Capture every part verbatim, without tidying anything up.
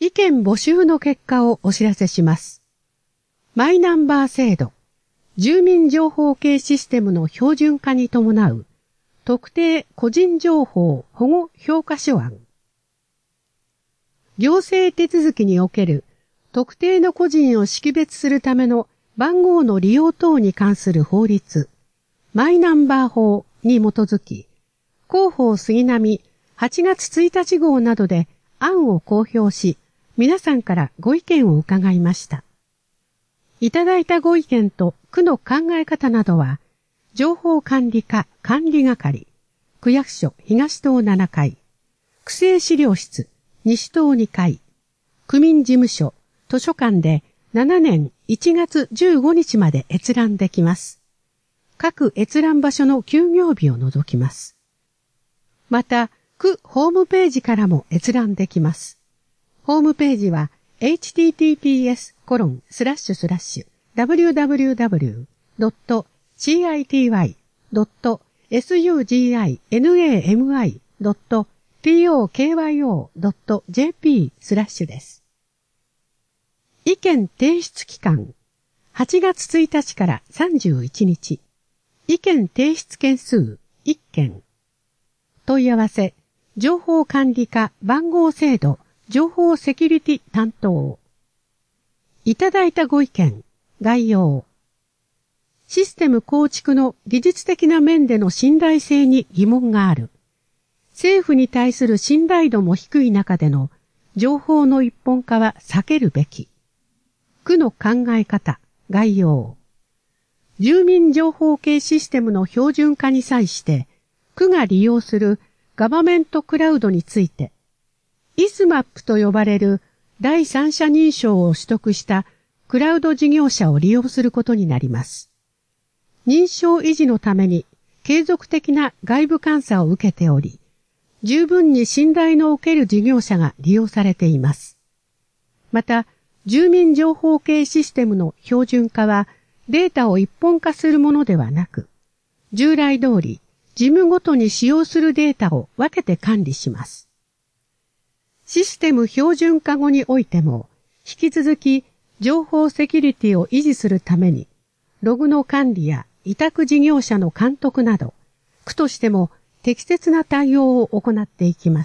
意見募集の結果をお知らせします。マイナンバー制度、住民情報系システムの標準化に伴う特定個人情報保護評価書案。行政手続きにおける特定の個人を識別するための番号の利用等に関する法律、マイナンバー法に基づき、広報杉並はちがつついたち号などで案を公表し、皆さんからご意見を伺いました。いただいたご意見と区の考え方などは、情報管理課管理係、区役所東棟ななかい、区政資料室西棟にかい、区民事務所図書館でしちねんいちがつじゅうごにちまで閲覧できます。各閲覧場所の休業日を除きます。また、区ホームページからも閲覧できます。ホームページは エイチティーティーピーエスコロンスラッシュスラッシュダブリューダブリューダブリュードットシーアイティーワイドットエスユージーアイエヌエーエムアイドットピーオーケーワイオードットジェーピースラッシュです。意見提出期間はちがつついたちからさんじゅういちにち。意見提出件数いっけん。問い合わせ情報管理課番号制度情報セキュリティ担当。いただいたご意見、概要。システム構築の技術的な面での信頼性に疑問がある。政府に対する信頼度も低い中での情報の一本化は避けるべき。区の考え方、概要。住民情報系システムの標準化に際して、区が利用するガバメントクラウドについて、イスマップと呼ばれる第三者認証を取得したクラウド事業者を利用することになります。認証維持のために継続的な外部監査を受けており、十分に信頼のおける事業者が利用されています。また、住民情報系システムの標準化はデータを一本化するものではなく、従来通り事務ごとに使用するデータを分けて管理します。システム標準化後においても、引き続き情報セキュリティを維持するために、ログの管理や委託事業者の監督など、区としても適切な対応を行っていきます。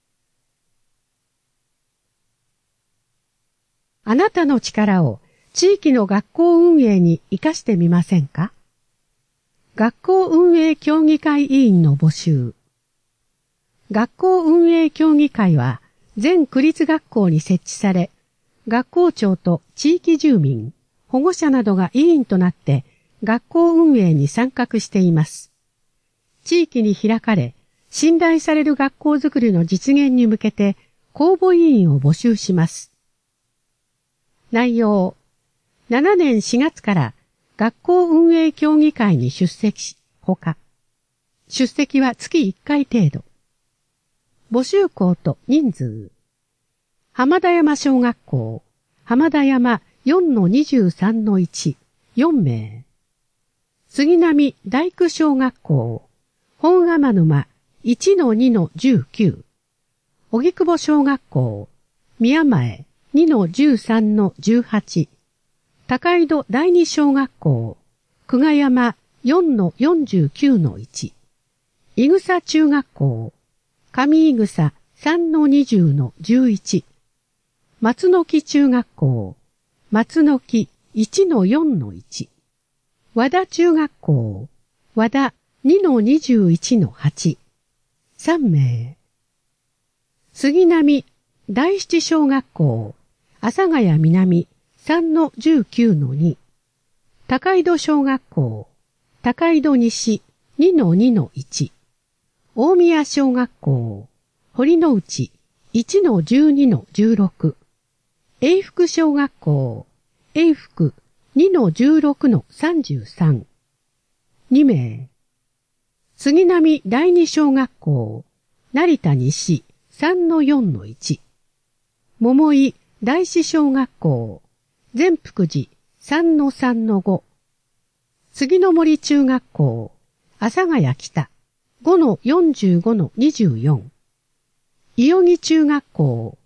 あなたの力を地域の学校運営に生かしてみませんか？学校運営協議会委員の募集。学校運営協議会は全区立学校に設置され、学校長と地域住民、保護者などが委員となって学校運営に参画しています。地域に開かれ、信頼される学校づくりの実現に向けて公募委員を募集します。内容、しちねんしがつから学校運営協議会に出席し、ほか、出席は月いっかい程度。募集校と人数。浜田山小学校、浜田山 よんのにじゅうさんのいち、よんめい。杉並大工小学校、本天沼 いちのにのじゅうきゅう。荻窪小学校、宮前 にのじゅうさんのじゅうはち。高井戸第二小学校、久我山 よんのよんじゅうきゅうのいち。伊草中学校、上伊草 さんのにじゅうのじゅういち。松の木中学校、松の木 いちのよんのいち。和田中学校、和田 にのにじゅういちのはち。さんめい。杉並第七小学校、阿佐ヶ谷南 さんのじゅうきゅうのに。高井戸小学校、高井戸西 にのにのいち。大宮小学校、堀之内 いちのじゅうにのじゅうろく。永福小学校、永福 にのじゅうろくのさんじゅうさん。にめい。杉並第二小学校、成田西 さんのよんのいち。桃井第四小学校、善福寺 さんのさんのご。杉の森中学校、阿佐ヶ谷北 ごのよんじゅうごのにじゅうよん。伊予木中学校、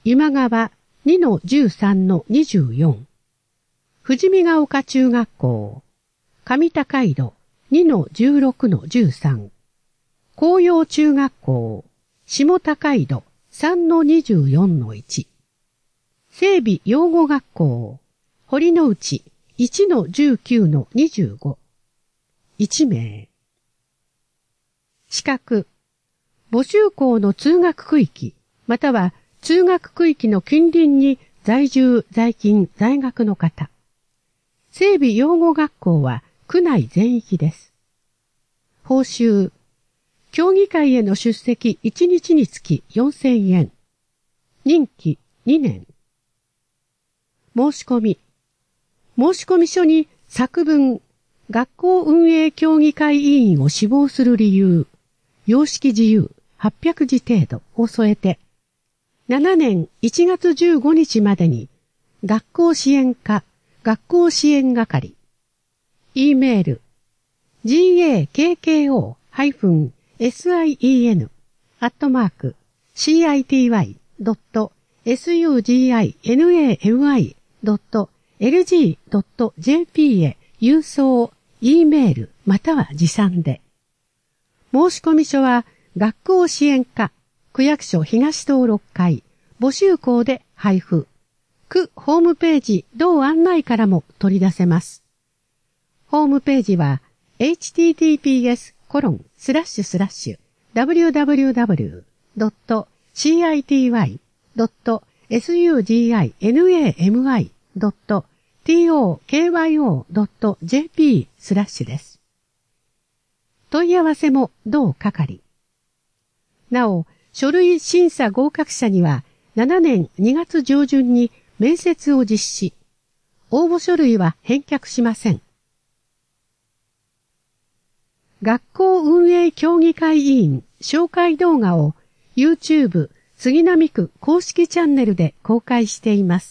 今川 にのじゅうさんのにじゅうよん。富士見ヶ丘中学校。上高井戸 にのじゅうろくのじゅうさん。紅葉中学校。下高井戸 さんのにじゅうよんのいち。整備養護学校。堀之内 いちのじゅうきゅうのにじゅうご。いち名。資格。募集校の通学区域、または通学区域の近隣に在住、在勤、在学の方。整備養護学校は区内全域です。報酬。協議会への出席いちにちにつきよんせんえん。任期にねん。申し込み。申込書に作文、学校運営協議会委員を志望する理由、様式自由はっぴゃくじ程度を添えて、しちねんいちがつじゅうごにちまでに、学校支援課、学校支援係、E メール、ジーエーケーケーオー セン アットマーク、シーアイティーワイ ドット スグジマイ ドット エルジー ドット ジェーピー へ郵送、E メールまたは持参で。申込書は学校支援課、区役所東東ろっかい、募集校で配布。区ホームページ同案内からも取り出せます。ホームページは エイチティーティーピーエスコロンスラッシュスラッシュダブリューダブリューダブリュードットシーアイティーワイドットエスユージーアイエヌエーエムアイドットティーオーケーワイオードットジェーピースラッシュです。問い合わせも同係。なお、書類審査合格者にはしちねんにがつ上旬に面接を実施。応募書類は返却しません。学校運営協議会委員紹介動画を YouTube 杉並区公式チャンネルで公開しています。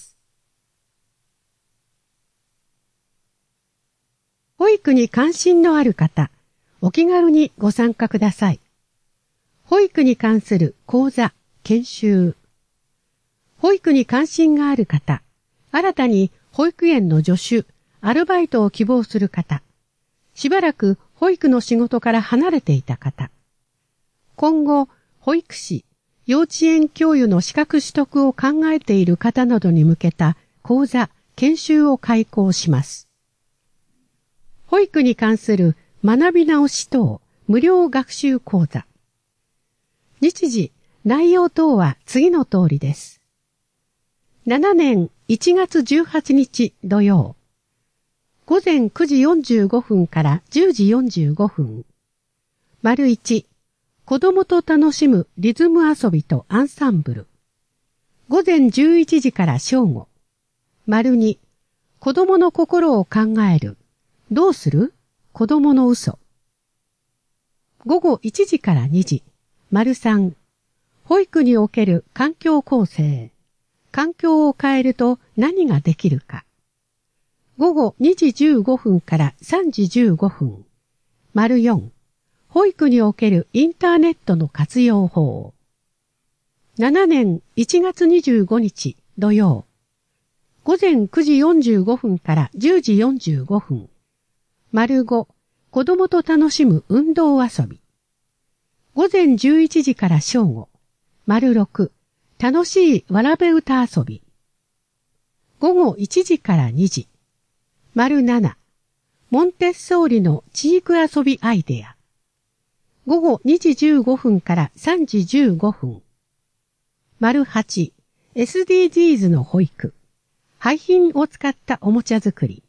保育に関心のある方、お気軽にご参加ください。保育に関する講座、研修。保育に関心がある方、新たに保育園の助手、アルバイトを希望する方、しばらく保育の仕事から離れていた方、今後、保育士、幼稚園教諭の資格取得を考えている方などに向けた講座、研修を開講します。保育に関する学び直し等無料学習講座。日時、内容等は次の通りです。しちねんいちがつじゅうはちにち土曜。午前くじよんじゅうごふんからじゅうじよんじゅうごふん。丸いち、子供と楽しむリズム遊びとアンサンブル。午前じゅういちじから正午。丸に、子供の心を考える。どうする？子供の嘘。午後いちじからにじ。丸さん、保育における環境構成。環境を変えると何ができるか。午後にじじゅうごふんからさんじじゅうごふん。丸よん、保育におけるインターネットの活用法。しちねんいちがつにじゅうごにち土曜。午前くじよんじゅうごふんからじゅうじよんじゅうごふん。丸ご、子供と楽しむ運動遊び。午前じゅういちじから正午。丸ろく、楽しいわらべ歌遊び。午後いちじからにじ。丸なな、モンテッソーリの知育遊びアイデア。午後にじじゅうごふんからさんじじゅうごふん。丸はち、エスディージーズ の保育。廃品を使ったおもちゃ作り。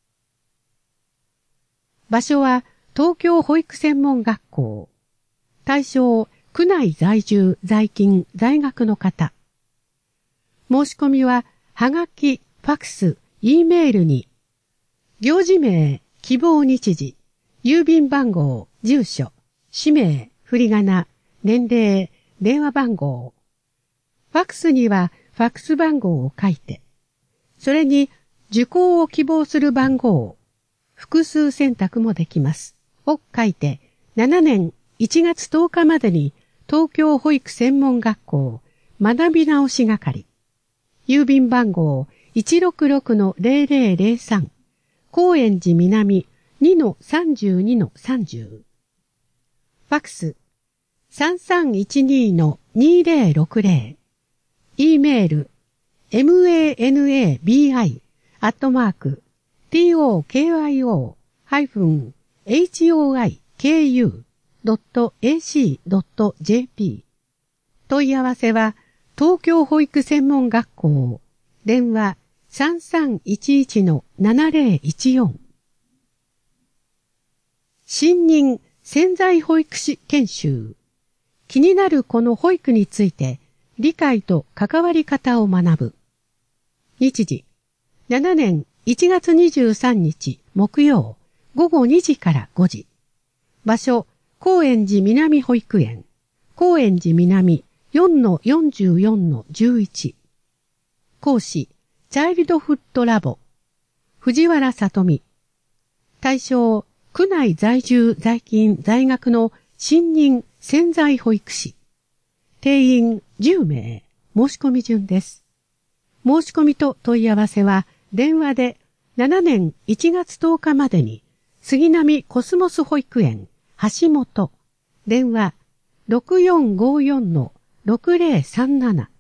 場所は東京保育専門学校。対象、区内在住、在勤、在学の方。申し込みは、はがき、ファクス、E メールに、行事名、希望日時、郵便番号、住所、氏名、振り仮名、年齢、電話番号。ファクスにはファクス番号を書いて、それに受講を希望する番号、複数選択もできます。を書いて、しちねんいちがつとおかまでに東京保育専門学校学び直し係郵便番号 いちろくろくのゼロゼロゼロさん、高円寺南 にのさんじゅうにのさんじゅう。ファックス さんさんいちにのにゼロろくゼロ。E メール マナビ アットマーク トキオ ハイフン ホイク ドット エーシー ドット ジェーピー。問い合わせは東京保育専門学校。電話 さんさんいちいちのななゼロいちよん。新任潜在保育士研修。気になるこの保育について理解と関わり方を学ぶ。日時しちねんいちがつにじゅうさんにち木曜ごごにじからごじ。場所高円寺南保育園。高円寺南 よんのよんじゅうよんのじゅういち。講師チャイルドフットラボ藤原さとみ。対象区内在住在勤在学の新任潜在保育士。定員じゅうめい。申し込み順です。申し込みと問い合わせは電話でしちねんいちがつとおかまでに杉並コスモス保育園橋本。電話ろくよんごよんのろくゼロさんなな。